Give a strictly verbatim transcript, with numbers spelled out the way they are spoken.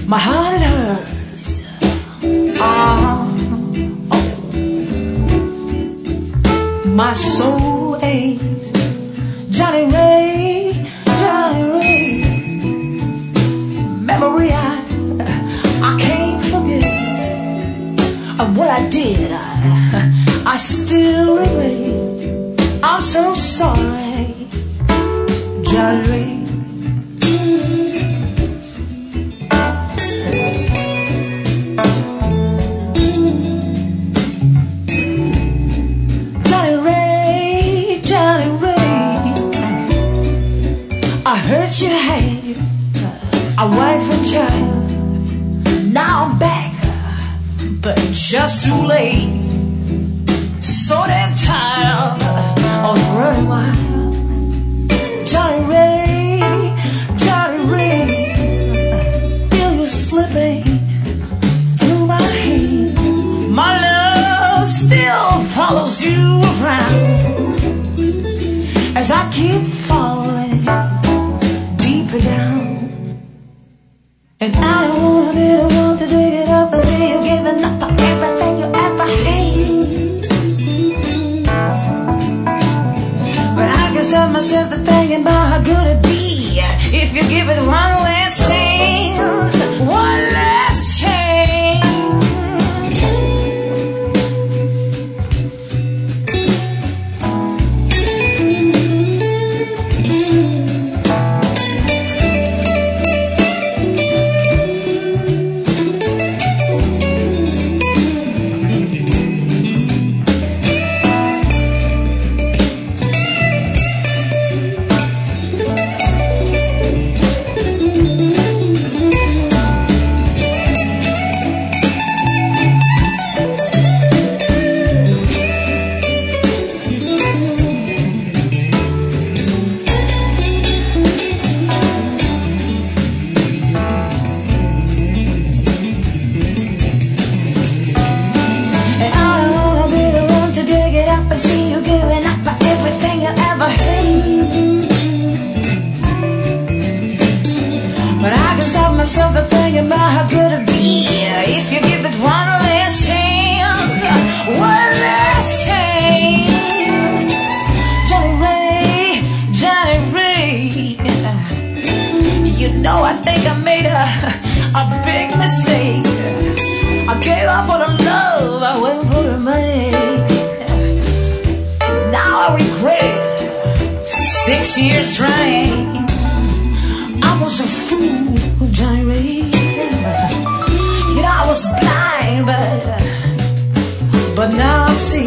My heart it hurts. Oh, oh. My soul aches. Johnny Ray, Johnny Ray. Memory I, I can't forget of what I did. I, I still regret. I'm so sorry, Johnny Ray. Hurt your hand, a wife and child. Now I'm back, but just too late. So damn tired of running wild. Johnny Ray, Johnny Ray, feel you slipping through my hands. My love still follows you around as I keep falling down. And I don't wanna be the one to dig it up and see you giving up on everything you ever had. But I can stop myself to thinking about how good it'd be if you give it one last chance, one last chance. Myself to thinking about how good it'd be if you give it one last chance, one last chance. Johnny Ray, Johnny Ray, you know I think I made a, a big mistake. I gave up on the love, I went for the money. Now I regret it, six years running. I was a fool, Johnny Ray. You know I was blind, but but now I see